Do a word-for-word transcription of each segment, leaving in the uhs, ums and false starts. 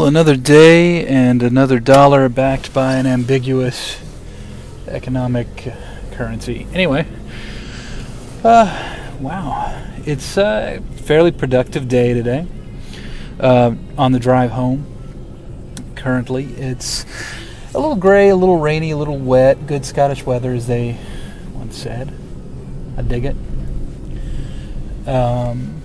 Well, another day and another dollar backed by an ambiguous economic currency. Anyway, uh, wow. It's a fairly productive day today. Uh, on the drive home, currently, it's a little gray, a little rainy, a little wet. Good Scottish weather, as they once said. I dig it. Um...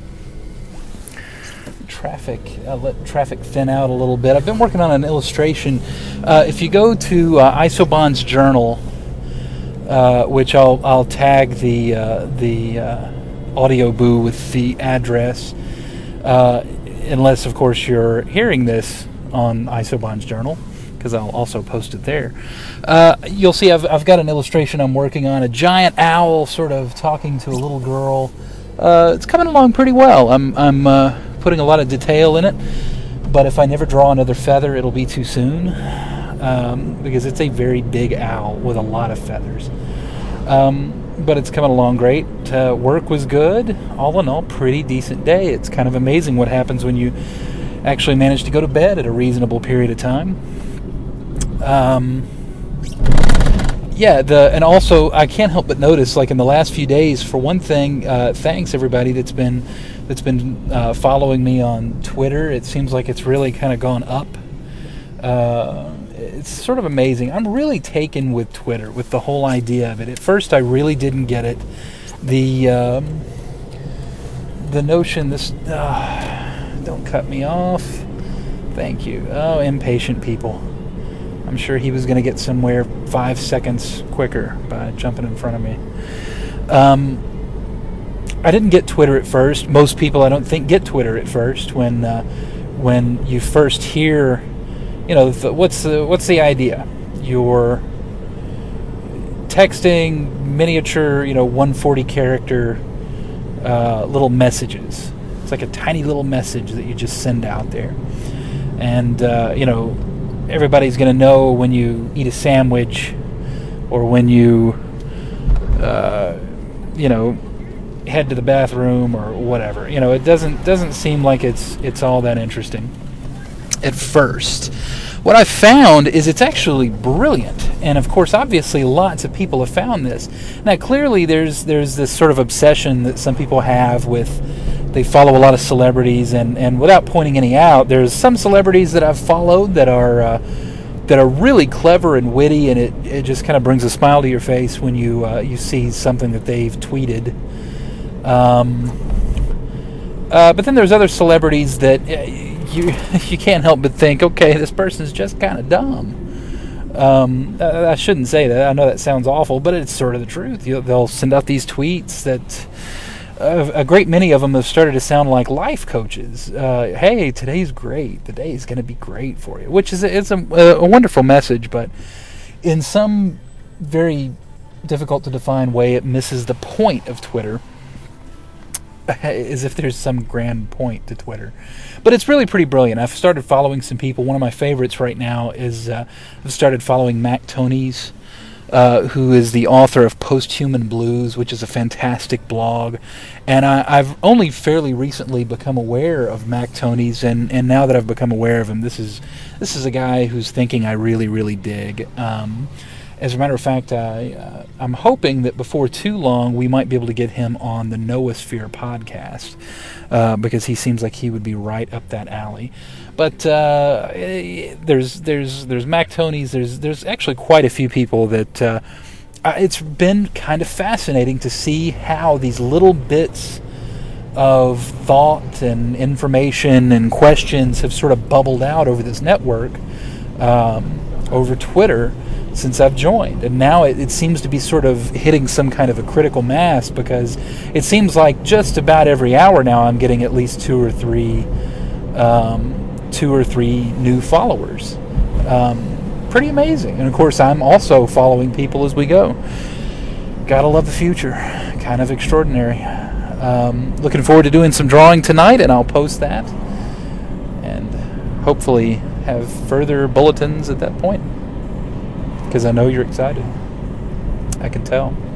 Traffic, uh, let traffic thin out a little bit. I've been working on an illustration. Uh, if you go to uh, Isobond's journal, uh, which I'll I'll tag the uh, the uh, audio boo with the address, uh, unless of course you're hearing this on Isobond's journal, because I'll also post it there. Uh, you'll see I've I've got an illustration I'm working on, a giant owl sort of talking to a little girl. Uh, it's coming along pretty well. I'm I'm uh, putting a lot of detail in it, but if I never draw another feather, it'll be too soon, um, because it's a very big owl with a lot of feathers. Um, but it's coming along great. Uh, work was good. All in all, pretty decent day. It's kind of amazing what happens when you actually manage to go to bed at a reasonable period of time. Um, yeah, the and also I can't help but notice, like in the last few days, for one thing, uh, thanks everybody that's been that's been uh, following me on Twitter. It seems like it's really kind of gone up. Uh, it's sort of amazing. I'm really taken with Twitter, with the whole idea of it. At first, I really didn't get it. The um, the notion this uh, don't cut me off. Thank you. Oh, impatient people. I'm sure he was going to get somewhere five seconds quicker by jumping in front of me. Um, I didn't get Twitter at first. Most people, I don't think, get Twitter at first when uh, when you first hear, you know, the, what's the what's the idea? You're texting miniature, you know, one hundred forty character uh, little messages. It's like a tiny little message that you just send out there, and uh, you know. Everybody's going to know when you eat a sandwich or when you, uh, you know, head to the bathroom or whatever. You know, it doesn't doesn't seem like it's it's all that interesting at first. What I've found is it's actually brilliant, and of course, obviously, lots of people have found this. Now, clearly, there's there's this sort of obsession that some people have with. They follow a lot of celebrities, and, and without pointing any out, there's some celebrities that I've followed that are uh, that are really clever and witty, and it, it just kind of brings a smile to your face when you uh, you see something that they've tweeted. Um, uh, but then there's other celebrities that uh, you you can't help but think, okay, this person's just kind of dumb. Um, I shouldn't say that. I know that sounds awful, but it's sort of the truth. You know, they'll send out these tweets that. Uh, a great many of them have started to sound like life coaches. Uh, hey, today's great. The day is going to be great for you, which is a, it's a, a wonderful message, but in some very difficult to define way, it misses the point of Twitter, as if there's some grand point to Twitter. But it's really pretty brilliant. I've started following some people. One of my favorites right now is uh, I've started following Mac Tonnies. Uh, who is the author of Posthuman Blues, which is a fantastic blog. And I, I've only fairly recently become aware of Mac Tonnies, and, and now that I've become aware of him, this is this is a guy whose thinking I really, really dig. Um, as a matter of fact, I, uh, I'm hoping that before too long we might be able to get him on the Noosphere podcast, uh, because he seems like he would be right up that alley. But uh, there's there's there's Mac Tonnies. There's there's actually quite a few people that uh, it's been kind of fascinating to see how these little bits of thought and information and questions have sort of bubbled out over this network, um, over Twitter, since I've joined. And now it, it seems to be sort of hitting some kind of a critical mass, because it seems like just about every hour now I'm getting at least two or three. Um, two or three new followers. Um, pretty amazing. And of course, I'm also following people as we go. Gotta love the future. Kind of extraordinary. Um, looking forward to doing some drawing tonight, and I'll post that. And hopefully have further bulletins at that point, because I know you're excited. I can tell.